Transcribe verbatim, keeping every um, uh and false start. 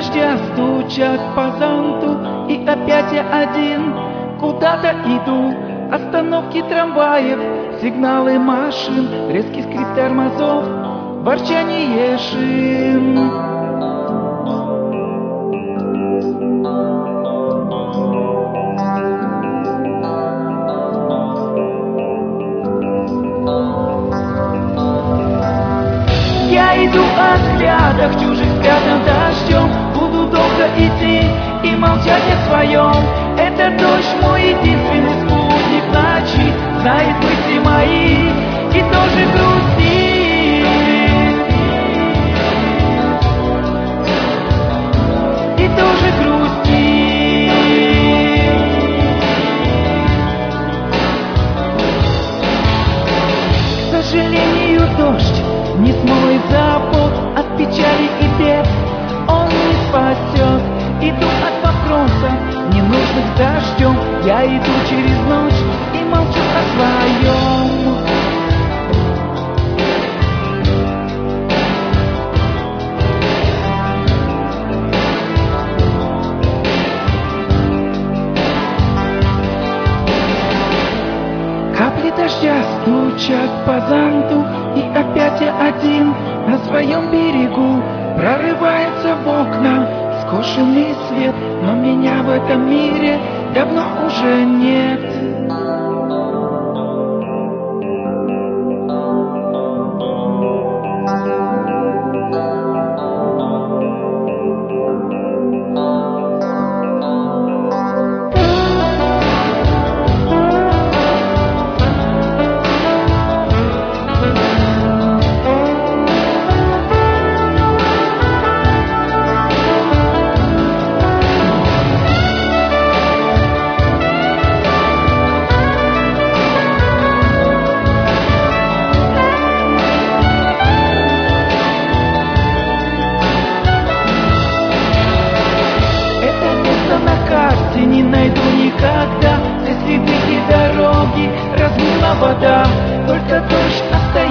дождя стучат по зонту, и опять я один куда-то иду. Остановки трамваев, сигналы машин, резкий скрип тормозов, ворчание шин. Я иду о взглядах чужих, спрятан дождем. Буду долго идти и молчать о своем. Это дождь мой единственный спутник ночи. Знает мысли мои и тоже грустит. И тоже грустит. К сожалению, дождь не смоет запах от печали и бед. Он не спасет. Иду от вопросов, ненужных с дождем. Я иду через ночь и молчу о своем. Капли дождя стучат по зонту, и опять я один на своем берегу. Прорывается в окна скошенный свет, но меня в этом мире давно уже нет. Не найду никогда. Все следы и дороги размыла вода. Только дождь остается.